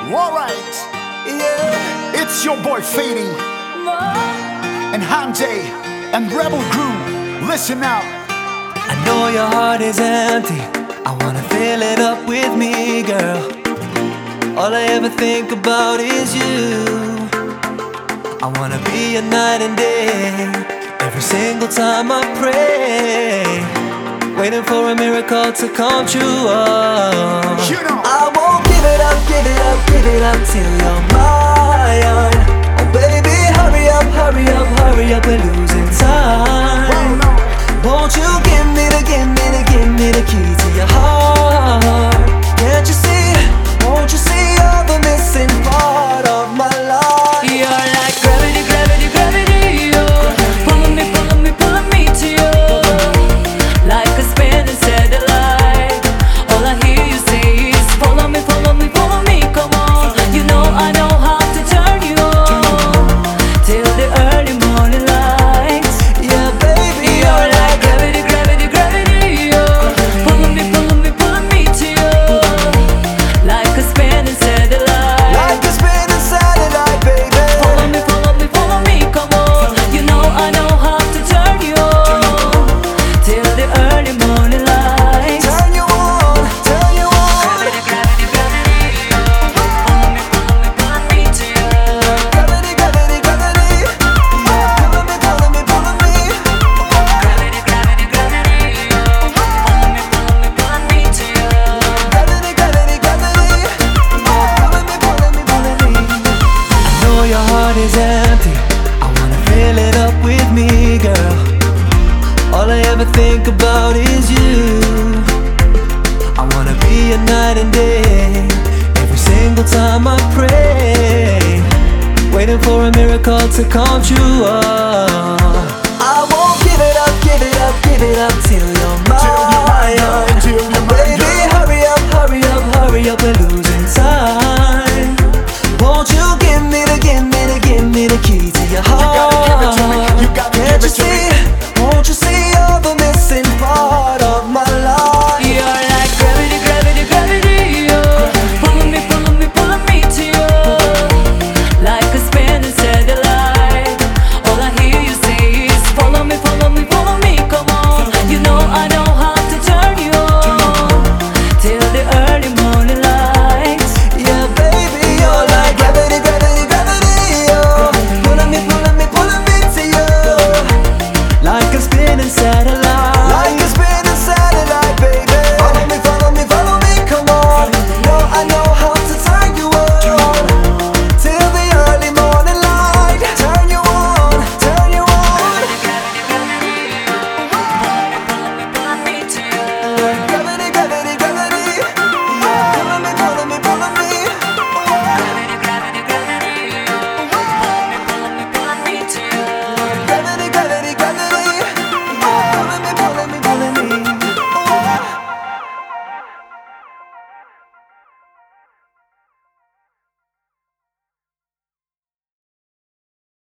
Alright, yeah, it's your boy Fading and Hanjay and Rebel Crew. Listen out. I know your heart is empty. I wanna fill it up with me, girl. All I ever think about is you. I wanna be your night and day. Every single time I pray, waiting for a miracle to come true. You know. I won't give it up, give it up, give it up till you're mine. Oh baby, hurry up, hurry up, hurry up, we're losing time. Won't you give me the key to your heart? Can't you see, won't you see you're the missing part of my life? You're like gravity, gravity, gravity, oh. Pulling me, pulling me, pulling me to you. Like a spinning satellite. All I hear you say is follow me, follow me, follow me, come on. You know I know how to turn you on till the early morning light. Yeah baby, You're like gravity, gravity, gravity, oh. Pulling me, pulling me, pulling me to you. Like a spinning satellite. like a spinning satellite, baby. Follow me, follow me, follow me, come on. You know I know how to turn you on till the early morning light. Turn you on, turn you on. Gravity, gravity, gravity, oh. Follow me, follow me to you. Gravity, gravity, gravity. Yeah, pulling me, pulling me, pulling me. Gravity, gravity, gravity, oh. Follow me, pulling me to you. Gravity, gravity, gravity. Yeah, pulling me, pulling me, pulling me. I know your heart is empty. I wanna fill it up with me, girl. All I ever think about is you. I wanna be your night and day. Every single time I pray, waiting for a miracle to come true. I won't give it up, give it up, give it up till you're mine.